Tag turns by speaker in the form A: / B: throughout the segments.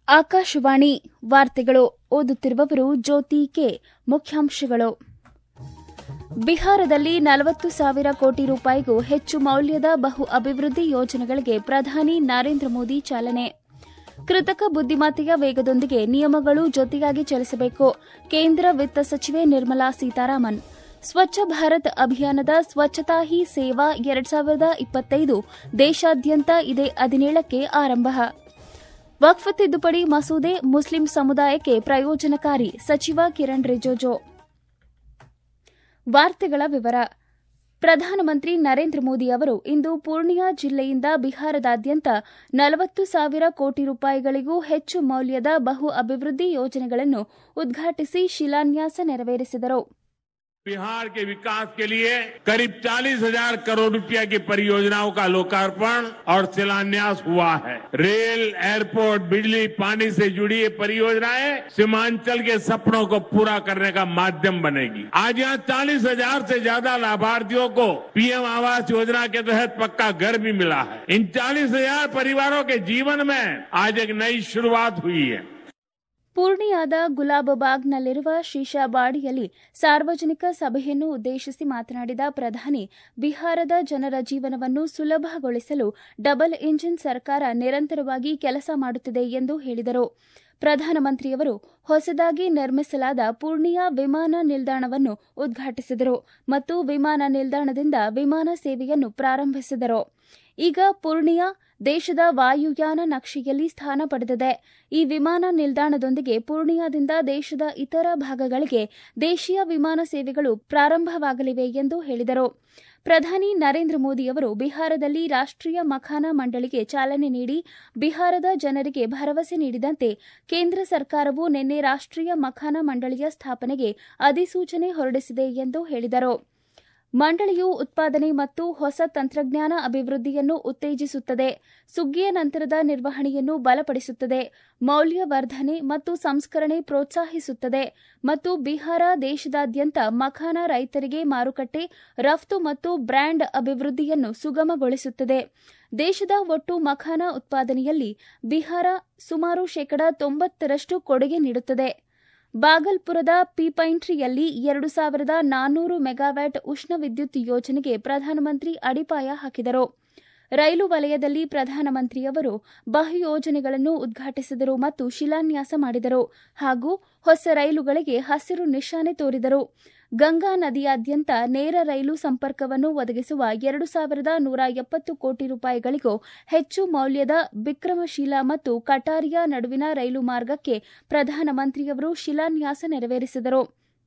A: ಆಕಾಶವಾಣಿ ವಾರ್ತೆಗಳು ಓದುತ್ತಿರುವವರು ಜ್ಯೋತಿ ಕೆ. ಮುಖ್ಯಾಂಶಗಳು. ಬಿಹಾರದಲ್ಲಿ 40,000 ಕೋಟಿ ರೂಪಾಯಿಗೂ ಹೆಚ್ಚು ಮೌಲ್ಯದ ಬಹು ಅಭಿವೃದ್ಧಿ ಯೋಜನೆಗಳಿಗೆ ಪ್ರಧಾನಿ ನರೇಂದ್ರ ಮೋದಿ ಚಾಲನೆ. ಕೃತಕ ಬುದ್ದಿಮತ್ತೆಯ ವೇಗದೊಂದಿಗೆ ನಿಯಮಗಳು ಜೊತೆಯಾಗಿ ಚಲಿಸಬೇಕು. ಕೇಂದ್ರ ವಿತ್ತ ಸಚಿವೆ ನಿರ್ಮಲಾ ಸೀತಾರಾಮನ್. ಸ್ವಚ್ಛ ಭಾರತ್ ಅಭಿಯಾನದ ಸ್ವಚ್ಛತಾ ಹಿ ಸೇವಾ 2025 ದೇಶಾದ್ಯಂತ ಇದೇ 17ಕ್ಕೆ ಆರಂಭ. ವಕ್ಫ್ ತಿದ್ದುಪಡಿ ಮಸೂದೆ ಮುಸ್ಲಿಂ ಸಮುದಾಯಕ್ಕೆ ಪ್ರಯೋಜನಕಾರಿ ಸಚಿವ ಕಿರಣ್ ರಿಜಿಜು. ವಾರ್ತೆಗಳ ವಿವರ. ಪ್ರಧಾನಮಂತ್ರಿ ನರೇಂದ್ರ ಮೋದಿ ಅವರು ಇಂದು ಪೂರ್ಣಿಯಾ ಜಿಲ್ಲೆಯಿಂದ ಬಿಹಾರದಾದ್ಯಂತ 40,000 ಕೋಟಿ ರೂಪಾಯಿಗಳಿಗೂ ಹೆಚ್ಚು ಮೌಲ್ಯದ ಬಹು ಅಭಿವೃದ್ಧಿ ಯೋಜನೆಗಳನ್ನು ಉದ್ಘಾಟಿಸಿ ಶಿಲಾನ್ಯಾಸ ನೆರವೇರಿಸಿದರು.
B: बिहार के विकास के लिए करीब 40,000 करोड़ रुपया की परियोजनाओं का लोकार्पण और शिलान्यास हुआ है. रेल, एयरपोर्ट, बिजली, पानी से जुड़ी ये परियोजनाएं सीमांचल के सपनों को पूरा करने का माध्यम बनेगी. आज यहाँ 40,000 से ज्यादा लाभार्थियों को पीएम आवास योजना के तहत पक्का घर भी मिला है. इन 40,000 परिवारों के जीवन में आज एक नई शुरुआत हुई है.
A: ಪೂರ್ಣಿಯಾದ ಗುಲಾಬಬಾಗ್ನಲ್ಲಿರುವ ಶೀಶಾಬಾಡಿಯಲ್ಲಿ ಸಾರ್ವಜನಿಕ ಸಭೆಯನ್ನು ಉದ್ದೇಶಿಸಿ ಮಾತನಾಡಿದ ಪ್ರಧಾನಿ, ಬಿಹಾರದ ಜನರ ಜೀವನವನ್ನು ಸುಲಭಗೊಳಿಸಲು ಡಬಲ್ ಇಂಜಿನ್ ಸರ್ಕಾರ ನಿರಂತರವಾಗಿ ಕೆಲಸ ಮಾಡುತ್ತಿದೆ ಎಂದು ಹೇಳಿದರು. ಪ್ರಧಾನಮಂತ್ರಿಯವರು ಹೊಸದಾಗಿ ನಿರ್ಮಿಸಲಾದ ಪೂರ್ಣಿಯಾ ವಿಮಾನ ನಿಲ್ದಾಣವನ್ನು ಉದ್ಘಾಟಿಸಿದರು ಮತ್ತು ವಿಮಾನ ನಿಲ್ದಾಣದಿಂದ ವಿಮಾನ ಸೇವೆಯನ್ನು ಪ್ರಾರಂಭಿಸಿದರು. ಈಗ ಪೂರ್ಣಿಯಾ ದೇಶದ ವಾಯುಯಾನ ನಕ್ಷೆಯಲ್ಲಿ ಸ್ಥಾನ ಪಡೆದಿದೆ. ಈ ವಿಮಾನ ನಿಲ್ದಾಣದೊಂದಿಗೆ ಪೂರ್ಣಿಯಾದಿಂದ ದೇಶದ ಇತರ ಭಾಗಗಳಿಗೆ ದೇಶೀಯ ವಿಮಾನ ಸೇವೆಗಳು ಪ್ರಾರಂಭವಾಗಲಿವೆ ಎಂದು ಹೇಳಿದರು. ಪ್ರಧಾನಿ ನರೇಂದ್ರ ಮೋದಿ ಅವರು ಬಿಹಾರದಲ್ಲಿ ರಾಷ್ಟೀಯ ಮಖಾನ ಮಂಡಳಿಗೆ ಚಾಲನೆ ನೀಡಿ ಬಿಹಾರದ ಜನರಿಗೆ ಭರವಸೆ ನೀಡಿದಂತೆ ಕೇಂದ್ರ ಸರ್ಕಾರವು ನಿನ್ನೆ ರಾಷ್ಟೀಯ ಮಖಾನ ಮಂಡಳಿಯ ಸ್ಥಾಪನೆಗೆ ಅಧಿಸೂಚನೆ ಹೊರಡಿಸಿದೆ ಎಂದು ಹೇಳಿದರು. ಮಂಡಳಿಯು ಉತ್ಪಾದನೆ ಮತ್ತು ಹೊಸ ತಂತ್ರಜ್ಞಾನ ಅಭಿವೃದ್ಧಿಯನ್ನು ಉತ್ತೇಜಿಸುತ್ತದೆ, ಸುಗ್ಗಿಯ ನಂತರದ ನಿರ್ವಹಣೆಯನ್ನು ಬಲಪಡಿಸುತ್ತದೆ, ಮೌಲ್ಯವರ್ಧನೆ ಮತ್ತು ಸಂಸ್ಕರಣೆ ಪ್ರೋತ್ಸಾಹಿಸುತ್ತದೆ ಮತ್ತು ಬಿಹಾರ ದೇಶದಾದ್ಯಂತ ಮಖಾನ ರೈತರಿಗೆ ಮಾರುಕಟ್ಟೆ, ರಫ್ತು ಮತ್ತು ಬ್ರ್ಯಾಂಡ್ ಅಭಿವೃದ್ಧಿಯನ್ನು ಸುಗಮಗೊಳಿಸುತ್ತದೆ. ದೇಶದ ಒಟ್ಟು ಮಖಾನ ಉತ್ಪಾದನೆಯಲ್ಲಿ ಬಿಹಾರ ಸುಮಾರು 90% ಕೊಡುಗೆ ನೀಡುತ್ತದೆ. ಬಾಗಲ್ಪುರದ ಪಿಪೈಂಟ್ರಿಯಲ್ಲಿ 2,400 ಮೆಗಾವ್ಯಾಟ್ ಉಷ್ಣ ವಿದ್ಯುತ್ ಯೋಜನೆಗೆ ಪ್ರಧಾನಮಂತ್ರಿ ಅಡಿಪಾಯ ಹಾಕಿದರು. ರೈಲು ವಲಯದಲ್ಲಿ ಪ್ರಧಾನಮಂತ್ರಿಯವರು ಬಹು ಯೋಜನೆಗಳನ್ನು ಉದ್ಘಾಟಿಸಿದರು ಮತ್ತು ಶಿಲಾನ್ಯಾಸ ಮಾಡಿದರು ಹಾಗೂ ಹೊಸ ರೈಲುಗಳಿಗೆ ಹಸಿರು ನಿಶಾನೆ ತೋರಿದರು. ಗಂಗಾ ನದಿಯಾದ್ಯಂತ ನೇರ ರೈಲು ಸಂಪರ್ಕವನ್ನು ಒದಗಿಸುವ 2,170 ಕೋಟಿ ರೂಪಾಯಿಗಳಿಗೂ ಹೆಚ್ಚು ಮೌಲ್ಯದ ವಿಕ್ರಮಶೀಲ ಮತ್ತು ಕಟಾರಿಯಾ ನಡುವಿನ ರೈಲು ಮಾರ್ಗಕ್ಕೆ ಪ್ರಧಾನಮಂತ್ರಿಯವರು ಶಿಲಾನ್ಯಾಸ ನೆರವೇರಿಸಿದರು.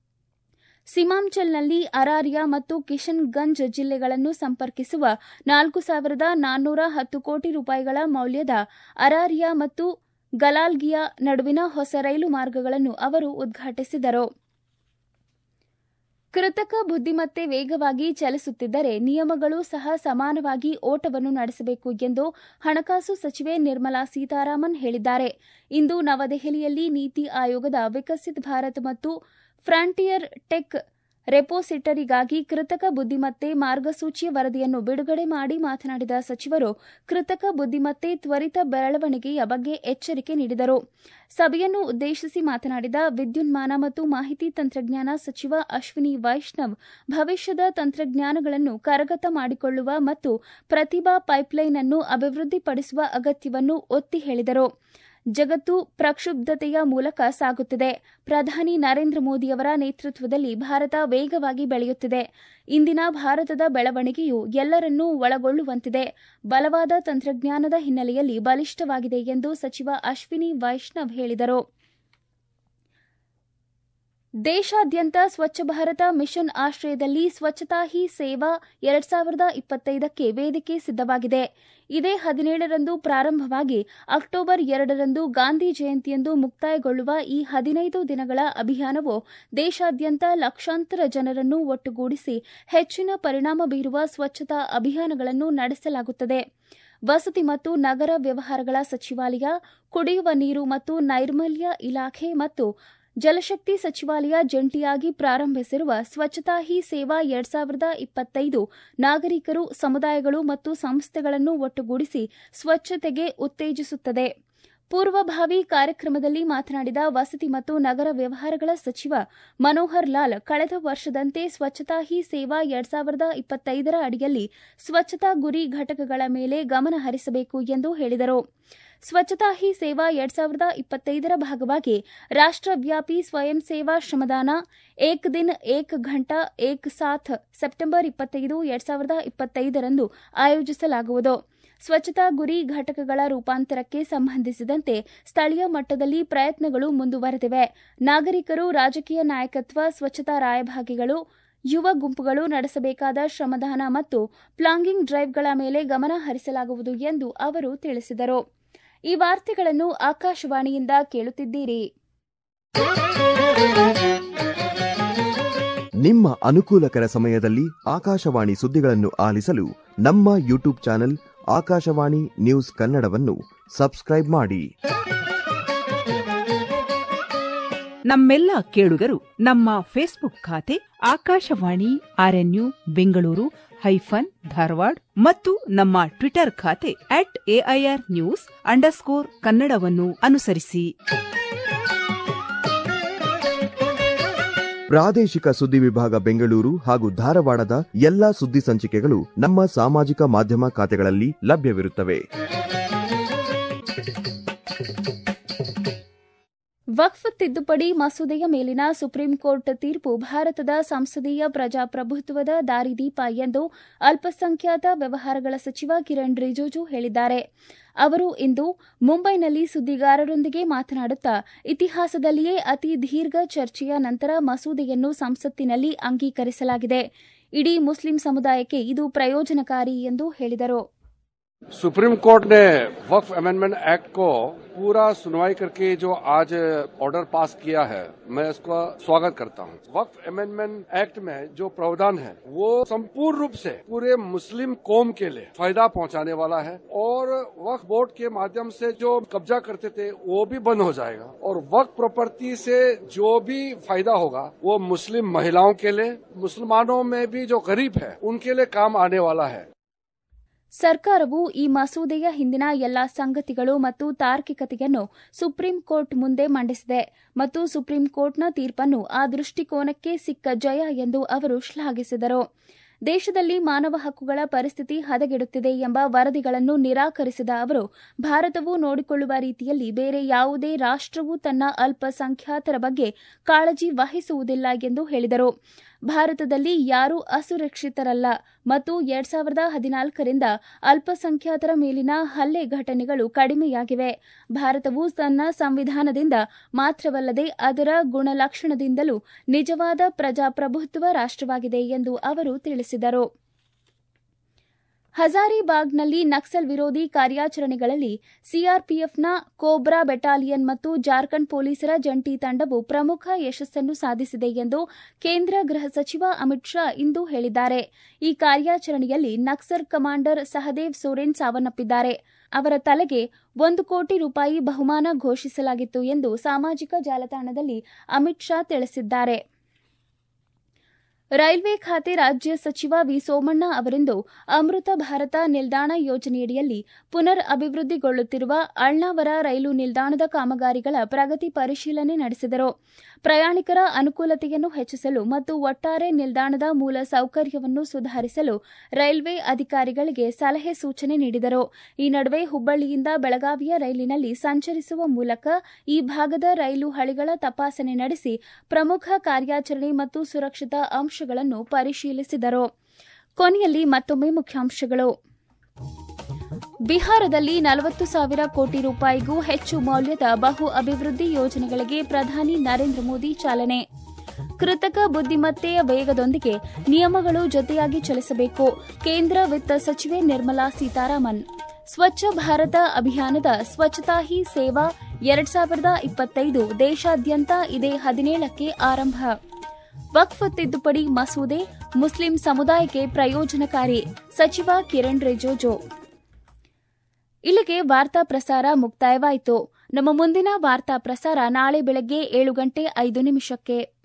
A: ಸಿಮಾಂಚಲ್ನಲ್ಲಿ ಅರಾರಿಯಾ ಮತ್ತು ಕಿಶನ್ಗಂಜ್ ಜಿಲ್ಲೆಗಳನ್ನು ಸಂಪರ್ಕಿಸುವ 4,410 ಕೋಟಿ ರೂಪಾಯಿಗಳ ಮೌಲ್ಯದ ಅರಾರಿಯಾ ಮತ್ತು ಗಲಾಲ್ಗಿಯಾ ನಡುವಿನ ಹೊಸ ರೈಲು ಮಾರ್ಗಗಳನ್ನು ಅವರು ಉದ್ಘಾಟಿಸಿದರು. ಕೃತಕ ಬುದ್ದಿಮತ್ತೆ ವೇಗವಾಗಿ ಚಲಿಸುತ್ತಿದ್ದರೆ ನಿಯಮಗಳು ಸಹ ಸಮಾನವಾಗಿ ಓಟವನ್ನು ನಡೆಸಬೇಕು ಎಂದು ಹಣಕಾಸು ಸಚಿವೆ ನಿರ್ಮಲಾ ಸೀತಾರಾಮನ್ ಹೇಳಿದ್ದಾರೆ. ಇಂದು ನವದೆಹಲಿಯಲ್ಲಿ ನೀತಿ ಆಯೋಗದ ವಿಕಸಿತ್ ಭಾರತ್ ಮತ್ತು ಫ್ರಾಂಟಿಯರ್ ಟೆಕ್ ರೆಪೋಸಿಟರಿಗಾಗಿ ಕೃತಕ ಬುದ್ದಿಮತ್ತೆ ಮಾರ್ಗಸೂಚಿಯ ವರದಿಯನ್ನು ಬಿಡುಗಡೆ ಮಾಡಿ ಮಾತನಾಡಿದ ಸಚಿವರು, ಕೃತಕ ಬುದ್ದಿಮತ್ತೆ ತ್ವರಿತ ಬೆಳವಣಿಗೆಯ ಬಗ್ಗೆ ಎಚ್ಚರಿಕೆ ನೀಡಿದರು. ಸಭೆಯನ್ನು ಉದ್ದೇಶಿಸಿ ಮಾತನಾಡಿದ ವಿದ್ಯುನ್ಮಾನ ಮತ್ತು ಮಾಹಿತಿ ತಂತ್ರಜ್ಞಾನ ಸಚಿವ ಅಶ್ವಿನಿ ವೈಷ್ಣವ್, ಭವಿಷ್ಯದ ತಂತ್ರಜ್ಞಾನಗಳನ್ನು ಕರಗತ ಮಾಡಿಕೊಳ್ಳುವ ಮತ್ತು ಪ್ರತಿಭಾ ಪೈಪ್ಲೈನ್ ಅನ್ನು ಅಭಿವೃದ್ಧಿಪಡಿಸುವ ಅಗತ್ಯವನ್ನು ಒತ್ತಿ ಹೇಳಿದರು. ಜಗತ್ತು ಪ್ರಕ್ಷುಬ್ಧತೆಯ ಮೂಲಕ ಸಾಗುತ್ತಿದೆ. ಪ್ರಧಾನಿ ನರೇಂದ್ರ ಮೋದಿಯವರ ನೇತೃತ್ವದಲ್ಲಿ ಭಾರತ ವೇಗವಾಗಿ ಬೆಳೆಯುತ್ತಿದೆ. ಇಂದಿನ ಭಾರತದ ಬೆಳವಣಿಗೆಯು ಎಲ್ಲರನ್ನೂ ಒಳಗೊಳ್ಳುವಂತಿದೆ, ಬಲವಾದ ತಂತ್ರಜ್ಞಾನದ ಹಿನ್ನೆಲೆಯಲ್ಲಿ ಬಲಿಷ್ಠವಾಗಿದೆ ಎಂದು ಸಚಿವ ಅಶ್ವಿನಿ ವೈಷ್ಣವ್ ಹೇಳಿದರು. ದೇಶಾದ್ಯಂತ ಸ್ವಚ್ಛ ಭಾರತ ಮಿಷನ್ ಆಶ್ರಯದಲ್ಲಿ ಸ್ವಚ್ಛತಾ ಹಿ ಸೇವಾ 2025ಕ್ಕೆ ವೇದಿಕೆ ಸಿದ್ದವಾಗಿದೆ. ಇದೇ 17ರಂದು ಪ್ರಾರಂಭವಾಗಿ ಅಕ್ಟೋಬರ್ 2ರಂದು ಗಾಂಧಿ ಜಯಂತಿಯಂದು ಮುಕ್ತಾಯಗೊಳ್ಳುವ ಈ 15 ದಿನಗಳ ಅಭಿಯಾನವು ದೇಶಾದ್ಯಂತ ಲಕ್ಷಾಂತರ ಜನರನ್ನು ಒಟ್ಟುಗೂಡಿಸಿ ಹೆಚ್ಚಿನ ಪರಿಣಾಮ ಬೀರುವ ಸ್ವಚ್ಛತಾ ಅಭಿಯಾನಗಳನ್ನು ನಡೆಸಲಾಗುತ್ತದೆ. ವಸತಿ ಮತ್ತು ನಗರ ವ್ಯವಹಾರಗಳ ಸಚಿವಾಲಯ, ಕುಡಿಯುವ ನೀರು ಮತ್ತು ನೈರ್ಮಲ್ಯ ಇಲಾಖೆ ಮತ್ತು ಜಲಶಕ್ತಿ ಸಚಿವಾಲಯ ಜಂಟಿಯಾಗಿ ಪ್ರಾರಂಭಿಸಿರುವ ಸ್ವಚ್ಛತಾ ಹಿ ಸೇವಾ 2025 ನಾಗರಿಕರು, ಸಮುದಾಯಗಳು ಮತ್ತು ಸಂಸ್ಥೆಗಳನ್ನು ಒಟ್ಟುಗೂಡಿಸಿ ಸ್ವಚ್ಛತೆಗೆ ಉತ್ತೇಜಿಸುತ್ತದೆ. ಪೂರ್ವಭಾವಿ ಕಾರ್ಯಕ್ರಮದಲ್ಲಿ ಮಾತನಾಡಿದ ವಸತಿ ಮತ್ತು ನಗರ ವ್ಯವಹಾರಗಳ ಸಚಿವ ಮನೋಹರ್ ಲಾಲ್, ಕಳೆದ ವರ್ಷದಂತೆ ಸ್ವಚ್ಛತಾ ಹಿ ಸೇವಾ 2025 ಅಡಿಯಲ್ಲಿ ಸ್ವಚ್ಛತಾ ಗುರಿ ಘಟಕಗಳ ಮೇಲೆ ಗಮನ ಹರಿಸಬೇಕು ಎಂದು ಹೇಳಿದರು. ಸ್ವಚ್ಛತಾ ಹಿ ಸೇವಾ 2025 ಭಾಗವಾಗಿ ರಾಷ್ಟ್ರವ್ಯಾಪಿ ಸ್ವಯಂ ಸೇವಾ ಶ್ರಮದಾನ ಏಕ್ ದಿನ್ ಏಕ್ ಘಂಟಾ ಏಕ್ ಸಾಥ್ ಸೆಪ್ಟೆಂಬರ್ 25, 2025 ಆಯೋಜಿಸಲಾಗುವುದು. ಸ್ವಚ್ಛತಾ ಗುರಿ ಘಟಕಗಳ ರೂಪಾಂತರಕ್ಕೆ ಸಂಬಂಧಿಸಿದಂತೆ ಸ್ಥಳೀಯ ಮಟ್ಟದಲ್ಲಿ ಪ್ರಯತ್ನಗಳು ಮುಂದುವರೆದಿವೆ. ನಾಗರಿಕರು, ರಾಜಕೀಯ ನಾಯಕತ್ವ, ಸ್ವಚ್ಛತಾ ರಾಯಭಾರಿಗಳು, ಯುವ ಗುಂಪುಗಳು ನಡೆಸಬೇಕಾದ ಶ್ರಮದಾನ ಮತ್ತು ಪ್ಲಾಗಿಂಗ್ ಡ್ರೈವ್ಗಳ ಮೇಲೆ ಗಮನ ಹರಿಸಲಾಗುವುದು ಎಂದು ಅವರು ತಿಳಿಸಿದರು. ಈ ವಾರ್ತೆಗಳನ್ನು ಆಕಾಶವಾಣಿಯಿಂದ ಕೇಳುತ್ತಿದ್ದೀರಿ.
C: ನಿಮ್ಮ ಅನುಕೂಲಕರ ಸಮಯದಲ್ಲಿ ಆಕಾಶವಾಣಿ ಸುದ್ದಿಗಳನ್ನು ಆಲಿಸಲು ನಮ್ಮ ಯೂಟ್ಯೂಬ್ ಚಾನೆಲ್ ಆಕಾಶವಾಣಿ ನ್ಯೂಸ್ ಕನ್ನಡವನ್ನು ಸಬ್ಸ್ಕ್ರೈಬ್ ಮಾಡಿ.
D: ನಮ್ಮೆಲ್ಲ ಕೇಳುಗರು ನಮ್ಮ ಫೇಸ್ಬುಕ್ ಖಾತೆ ಆಕಾಶವಾಣಿ ಆರ್ಎನ್ಯು ಬೆಂಗಳೂರು ಧಾರವಾಡ ಮತ್ತು ನಮ್ಮ ಟ್ವಿಟರ್ ಖಾತೆ @AIRnews_ಕನ್ನಡವನ್ನು ಅನುಸರಿಸಿ.
C: ಪ್ರಾದೇಶಿಕ ಸುದ್ದಿ ವಿಭಾಗ ಬೆಂಗಳೂರು ಹಾಗೂ ಧಾರವಾಡದ ಎಲ್ಲಾ ಸುದ್ದಿ ಸಂಚಿಕೆಗಳು ನಮ್ಮ ಸಾಮಾಜಿಕ ಮಾಧ್ಯಮ ಖಾತೆಗಳಲ್ಲಿ ಲಭ್ಯವಿರುತ್ತವೆ.
A: ವಕ್ಫ್ ತಿದ್ದುಪಡಿ ಮಸೂದೆಯ ಮೇಲಿನ ಸುಪ್ರೀಂ ಕೋರ್ಟ್ ತೀರ್ಪು ಭಾರತದ ಸಂಸದೀಯ ಪ್ರಜಾಪ್ರಭುತ್ವದ ದಾರಿದೀಪ ಎಂದು ಅಲ್ಪಸಂಖ್ಯಾತ ವ್ಯವಹಾರಗಳ ಸಚಿವ ಕಿರಣ್ ರಿಜಿಜು ಹೇಳಿದ್ದಾರೆ. ಅವರು ಇಂದು ಮುಂಬೈನಲ್ಲಿ ಸುದ್ದಿಗಾರರೊಂದಿಗೆ ಮಾತನಾಡುತ್ತಾ, ಇತಿಹಾಸದಲ್ಲಿಯೇ ಅತಿ ದೀರ್ಘ ಚರ್ಚೆಯ ನಂತರ ಮಸೂದೆಯನ್ನು ಸಂಸತ್ತಿನಲ್ಲಿ ಅಂಗೀಕರಿಸಲಾಗಿದೆ. ಇಡೀ ಮುಸ್ಲಿಂ ಸಮುದಾಯಕ್ಕೆ ಇದು ಪ್ರಯೋಜನಕಾರಿ ಎಂದು ಹೇಳಿದರು.
E: सुप्रीम कोर्ट ने वक्फ अमेंडमेंट एक्ट को पूरा सुनवाई करके जो आज ऑर्डर पास किया है, मैं इसका स्वागत करता हूं। वक्फ अमेंडमेंट एक्ट में जो प्रावधान है वो संपूर्ण रूप से पूरे मुस्लिम कौम के लिए फायदा पहुंचाने वाला है और वक्फ बोर्ड के माध्यम से जो कब्जा करते थे वो भी बंद हो जाएगा और वक्फ प्रॉपर्टी से जो भी फायदा होगा वो मुस्लिम महिलाओं के लिए, मुसलमानों में भी जो गरीब है उनके लिए काम आने वाला है.
A: ಸರ್ಕಾರವು ಈ ಮಸೂದೆಯ ಹಿಂದಿನ ಎಲ್ಲಾ ಸಂಗತಿಗಳು ಮತ್ತು ತಾರ್ಕಿಕತೆಯನ್ನು ಸುಪ್ರೀಂ ಕೋರ್ಟ್ ಮುಂದೆ ಮಂಡಿಸಿದೆ ಮತ್ತು ಸುಪ್ರೀಂ ಕೋರ್ಟ್ನ ತೀರ್ಪನ್ನು ಆ ದೃಷ್ಟಿಕೋನಕ್ಕೆ ಸಿಕ್ಕ ಜಯ ಎಂದು ಅವರು ಶ್ಲಾಘಿಸಿದರು. ದೇಶದಲ್ಲಿ ಮಾನವ ಹಕ್ಕುಗಳ ಪರಿಸ್ಥಿತಿ ಹದಗೆಡುತ್ತಿದೆ ಎಂಬ ವರದಿಗಳನ್ನು ನಿರಾಕರಿಸಿದ ಅವರು, ಭಾರತವು ನೋಡಿಕೊಳ್ಳುವ ರೀತಿಯಲ್ಲಿ ಬೇರೆ ಯಾವುದೇ ರಾಷ್ಟವೂ ತನ್ನ ಅಲ್ಪಸಂಖ್ಯಾತರ ಬಗ್ಗೆ ಕಾಳಜಿ ವಹಿಸುವುದಿಲ್ಲ ಎಂದು ಹೇಳಿದರು. ಭಾರತದಲ್ಲಿ ಯಾರೂ ಅಸುರಕ್ಷಿತರಲ್ಲ ಮತ್ತು 2014ರಿಂದ ಅಲ್ಪಸಂಖ್ಯಾತರ ಮೇಲಿನ ಹಲ್ಲೆ ಘಟನೆಗಳು ಕಡಿಮೆಯಾಗಿವೆ. ಭಾರತವು ತನ್ನ ಸಂವಿಧಾನದಿಂದ ಮಾತ್ರವಲ್ಲದೆ ಅದರ ಗುಣಲಕ್ಷಣದಿಂದಲೂ ನಿಜವಾದ ಪ್ರಜಾಪ್ರಭುತ್ವ ರಾಷ್ಟವಾಗಿದೆ ಎಂದು ಅವರು ತಿಳಿಸಿದರು. ಹಜಾರಿಬಾಗ್ನಲ್ಲಿ ನಕ್ಸಲ್ ವಿರೋಧಿ ಕಾರ್ಯಾಚರಣೆಗಳಲ್ಲಿ ಸಿಆರ್ಪಿಎಫ್ನ ಕೋಬ್ರಾ ಬೆಟಾಲಿಯನ್ ಮತ್ತು ಜಾರ್ಖಂಡ್ ಪೊಲೀಸರ ಜಂಟಿ ತಂಡವು ಪ್ರಮುಖ ಯಶಸ್ಸನ್ನು ಸಾಧಿಸಿದೆ ಎಂದು ಕೇಂದ್ರ ಗೃಹ ಸಚಿವ ಅಮಿತ್ ಶಾ ಇಂದು ಹೇಳಿದ್ದಾರೆ. ಈ ಕಾರ್ಯಾಚರಣೆಯಲ್ಲಿ ನಕ್ಸಲ್ ಕಮಾಂಡರ್ ಸಹದೇವ್ ಸೊರೆನ್ ಸಾವನ್ನಪ್ಪಿದ್ದಾರೆ. ಅವರ ತಲೆಗೆ ₹1 ಕೋಟಿ ಬಹುಮಾನ ಘೋಷಿಸಲಾಗಿತ್ತು ಎಂದು ಸಾಮಾಜಿಕ ಜಾಲತಾಣದಲ್ಲಿ ಅಮಿತ್ ಶಾ ತಿಳಿಸಿದ್ದಾರೆ. ರೈಲ್ವೆ ಖಾತೆ ರಾಜ್ಯ ಸಚಿವ ವಿ ಸೋಮಣ್ಣ ಅವರಿಂದು ಅಮೃತ ಭಾರತ ನಿಲ್ದಾಣ ಯೋಜನೆಯಡಿಯಲ್ಲಿ ಪುನರ್ ಅಭಿವೃದ್ಧಿಗೊಳ್ಳುತ್ತಿರುವ ಅಳ್ನಾವರ ರೈಲು ನಿಲ್ದಾಣದ ಕಾಮಗಾರಿಗಳ ಪ್ರಗತಿ ಪರಿಶೀಲನೆ ನಡೆಸಿದರು. ಪ್ರಯಾಣಿಕರ ಅನುಕೂಲತೆಯನ್ನು ಹೆಚ್ಚಿಸಲು ಮತ್ತು ಒಟ್ಟಾರೆ ನಿಲ್ದಾಣದ ಮೂಲ ಸೌಕರ್ಯವನ್ನು ಸುಧಾರಿಸಲು ರೈಲ್ವೆ ಅಧಿಕಾರಿಗಳಿಗೆ ಸಲಹೆ ಸೂಚನೆ ನೀಡಿದರು. ಈ ನಡುವೆ ಹುಬ್ಬಳ್ಳಿಯಿಂದ ಬೆಳಗಾವಿಯ ರೈಲಿನಲ್ಲಿ ಸಂಚರಿಸುವ ಮೂಲಕ ಈ ಭಾಗದ ರೈಲು ಹಳಿಗಳ ತಪಾಸಣೆ ನಡೆಸಿ ಪ್ರಮುಖ ಕಾರ್ಯಾಚರಣೆ ಮತ್ತು ಸುರಕ್ಷತಾ ಅಂಶಗಳನ್ನು ಪರಿಶೀಲಿಸಿದರು. ಕೊನೆಯಲ್ಲಿ ಮತ್ತೊಮ್ಮೆ ಮುಖ್ಯಾಂಶಗಳು. ಬಿಹಾರದಲ್ಲಿ 40,000 ಕೋಟಿ ರೂಪಾಯಿಗೂ ಹೆಚ್ಚು ಮೌಲ್ಯದ ಬಹು ಅಭಿವೃದ್ಧಿ ಯೋಜನೆಗಳಿಗೆ ಪ್ರಧಾನಿ ನರೇಂದ್ರ ಮೋದಿ ಚಾಲನೆ. ಕೃತಕ ಬುದ್ದಿಮತ್ತೆಯ ವೇಗದೊಂದಿಗೆ ನಿಯಮಗಳು ಜೊತೆಯಾಗಿ ಚಲಿಸಬೇಕು, ಕೇಂದ್ರ ವಿತ್ತ ಸಚಿವೆ ನಿರ್ಮಲಾ ಸೀತಾರಾಮನ್. ಸ್ವಚ್ಛ ಭಾರತ ಅಭಿಯಾನದ ಸ್ವಚ್ಛತಾ ಹಿ ಸೇವಾ 2025 ದೇಶಾದ್ಯಂತ ಇದೇ 17ಕ್ಕೆ ಆರಂಭ. ವಕ್ಫ್ ತಿದ್ದುಪಡಿ ಮಸೂದೆ ಮುಸ್ಲಿಂ ಸಮುದಾಯಕ್ಕೆ ಪ್ರಯೋಜನಕಾರಿ, ಸಚಿವ ಕಿರಣ್ ರಿಜಿಜು. ಇಲ್ಲಿಗೆ ವಾರ್ತಾ ಪ್ರಸಾರ ಮುಕ್ತಾಯವಾಯಿತು. ನಮ್ಮ ಮುಂದಿನ ವಾರ್ತಾ ಪ್ರಸಾರ ನಾಳೆ ಬೆಳಗ್ಗೆ 7:05